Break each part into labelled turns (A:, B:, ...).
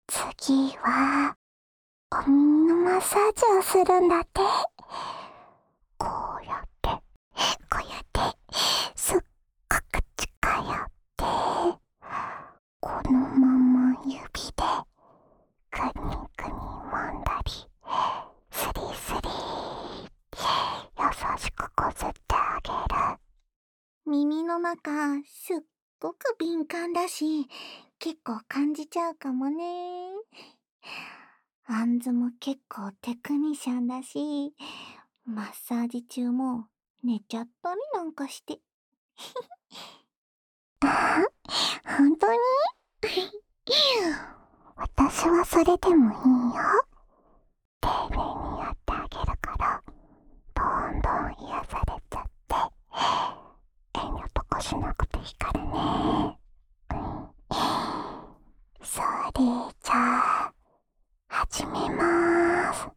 A: 次は、お耳のマッサージをするんだって。こうやって、こうやって、すっごく近寄って、このまま指で、くにくに揉んだり、スリスリ、優しくこすってあげる。耳の中、すっごく敏感だし、結構感じちゃうかもね。あんずも結構テクニシャンだし、マッサージ中も寝ちゃったりなんかして。本当に私はそれでもいいよ。丁寧にやってあげるから、どんどん癒されちゃって、遠慮とかしなくていいからね。それじゃあ、始めまーす。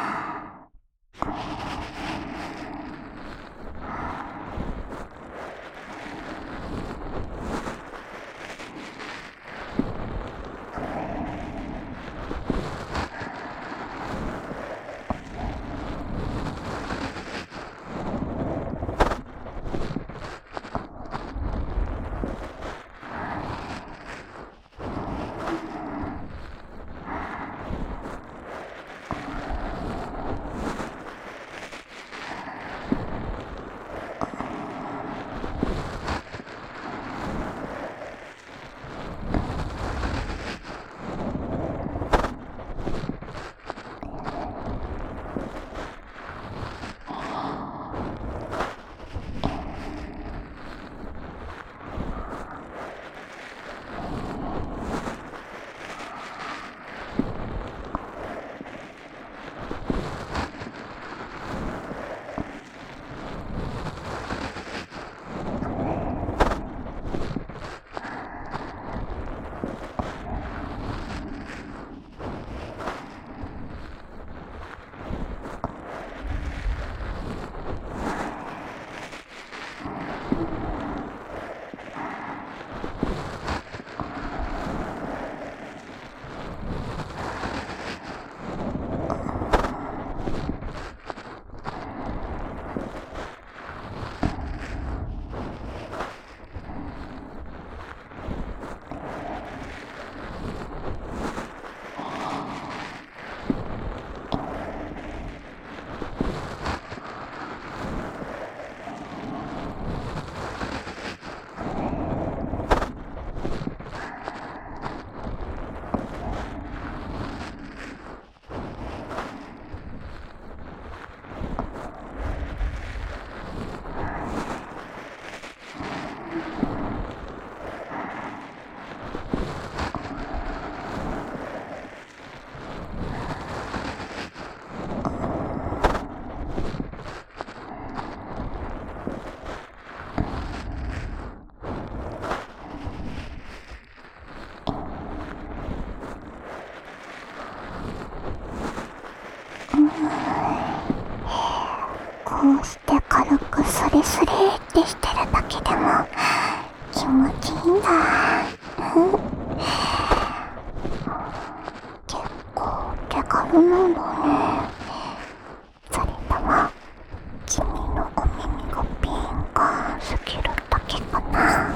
A: こうして軽くスリスリってしてるだけでも気持ちいいんだ。結構手軽なんだね。それとも君のお耳が敏感すぎるだけかな。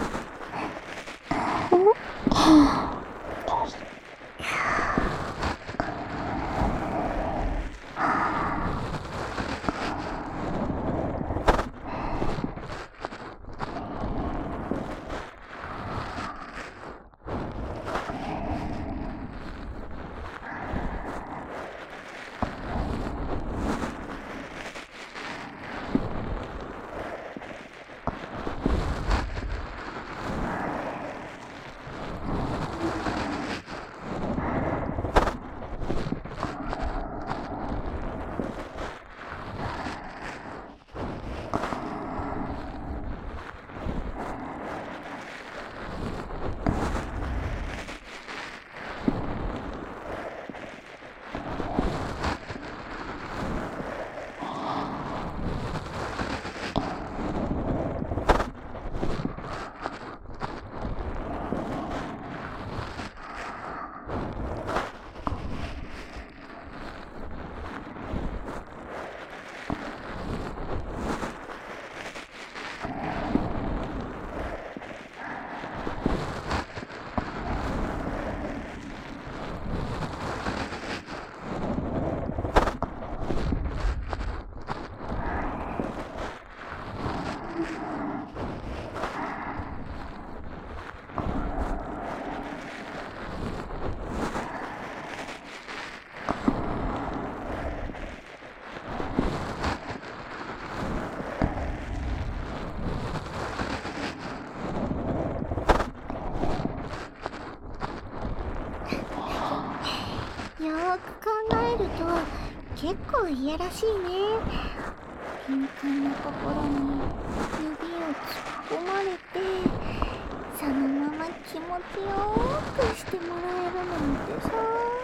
A: よーく考えると結構嫌らしいね。敏感なところに指を突っ込まれて、そのまま気持ちよーくしてもらえるなんてさ。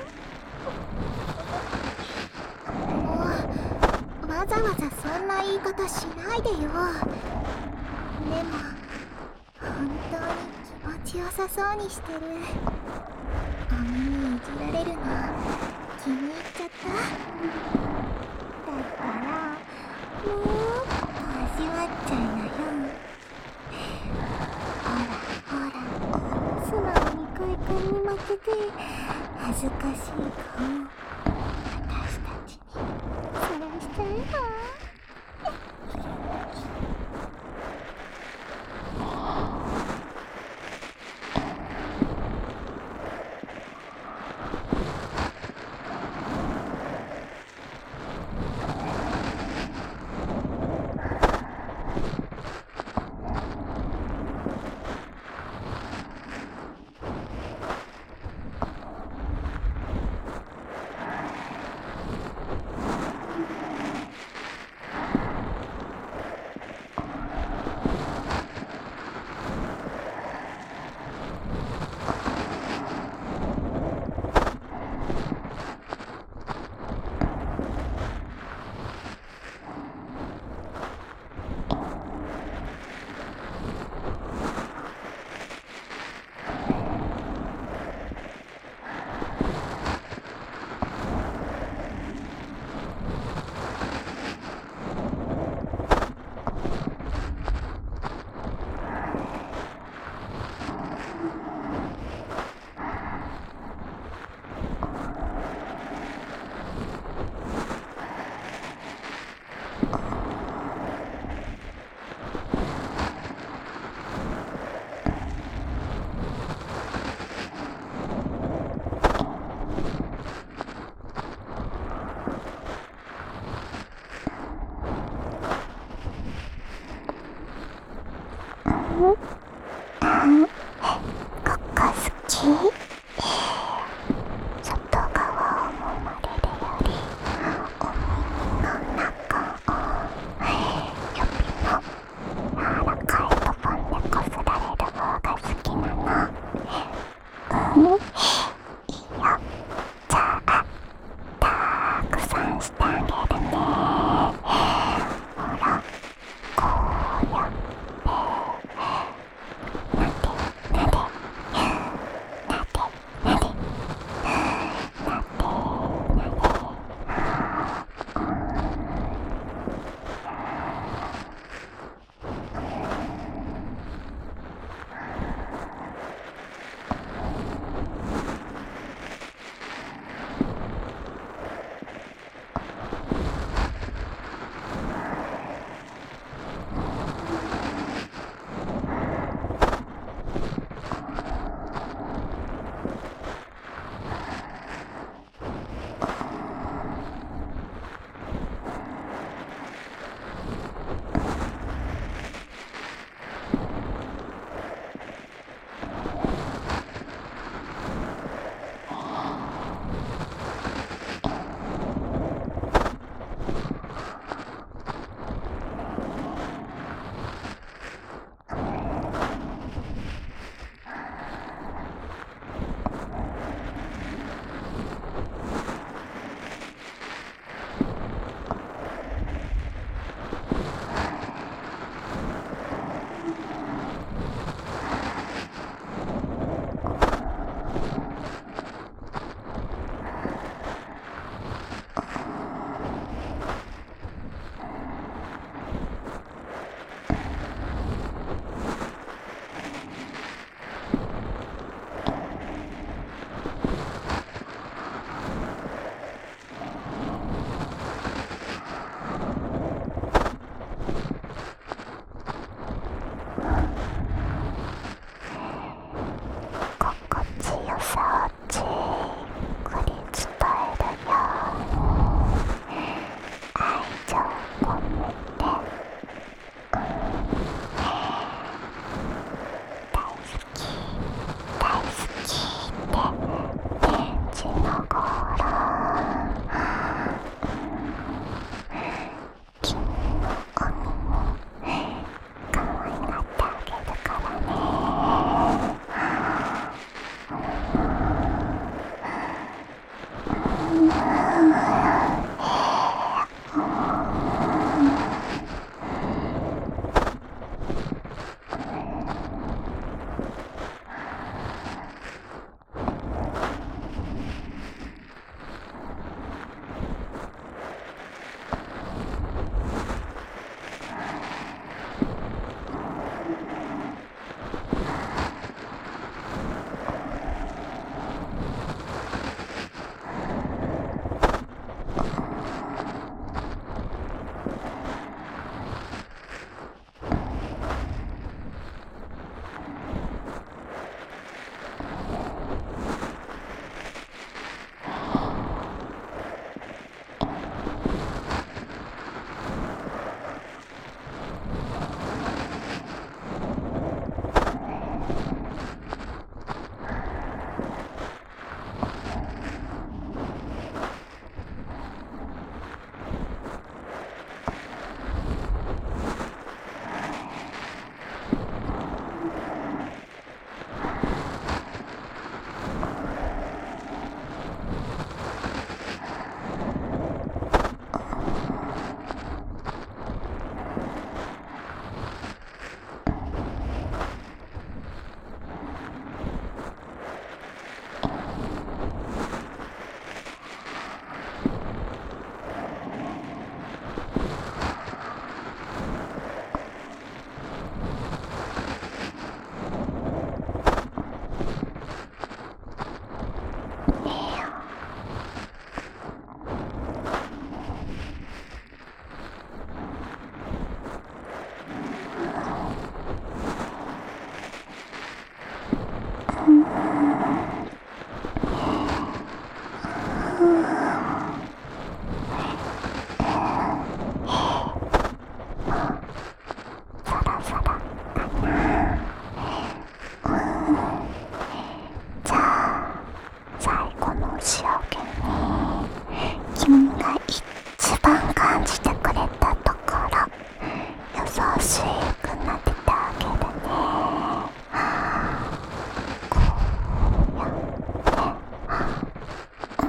A: もうわざわざそんな言い方しないでよ。でも本当に気持ちよさそうにしてる。お耳いじられるの気に入っちゃった。だからもっと味わっちゃいなよ。ほらほら、素直に快感に負けて恥ずかしい顔私たちにさらしちゃえば。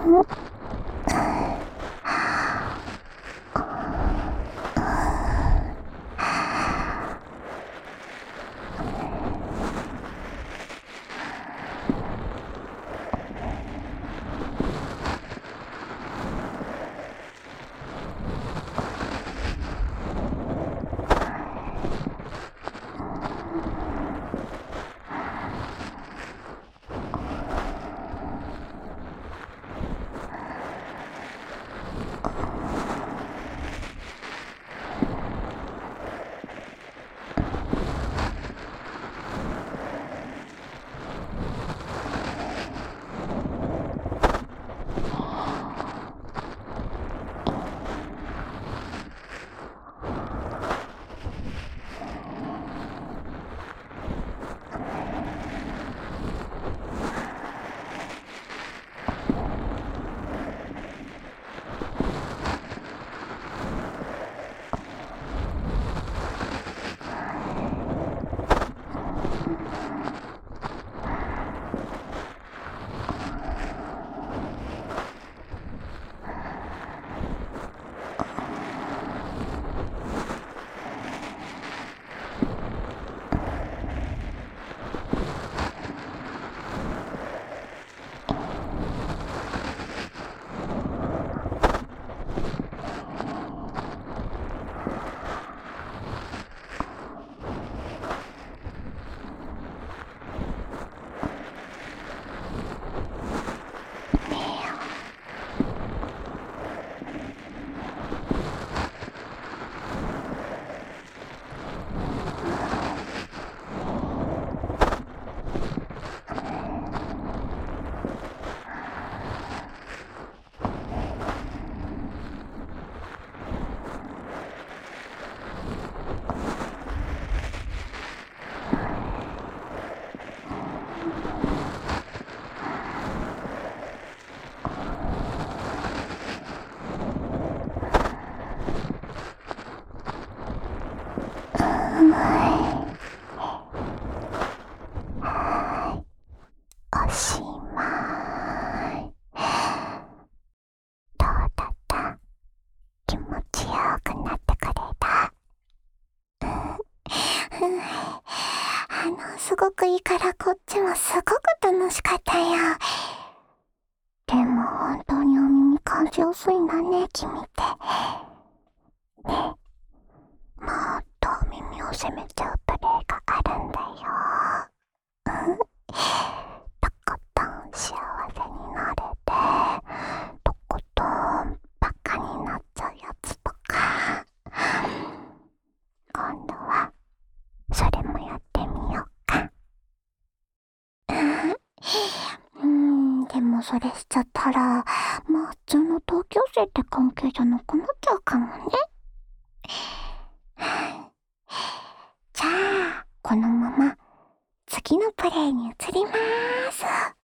A: おしまい。どうだった？気持ちよくなってくれた？すごくいいからこっちもすごく楽しかったよ。でも本当にお耳感じやすいんだね、君って。ね、もっとお耳を責めちゃうプレイがあるんだよ。とことん幸せになれて、とことんバカになっちゃうやつとか。今度はそれもやってみようか。でもそれしちゃったら、まあ普通の同級生って関係じゃなくなっちゃうかもね。じゃあ、このまま次のプレイに移りまーす。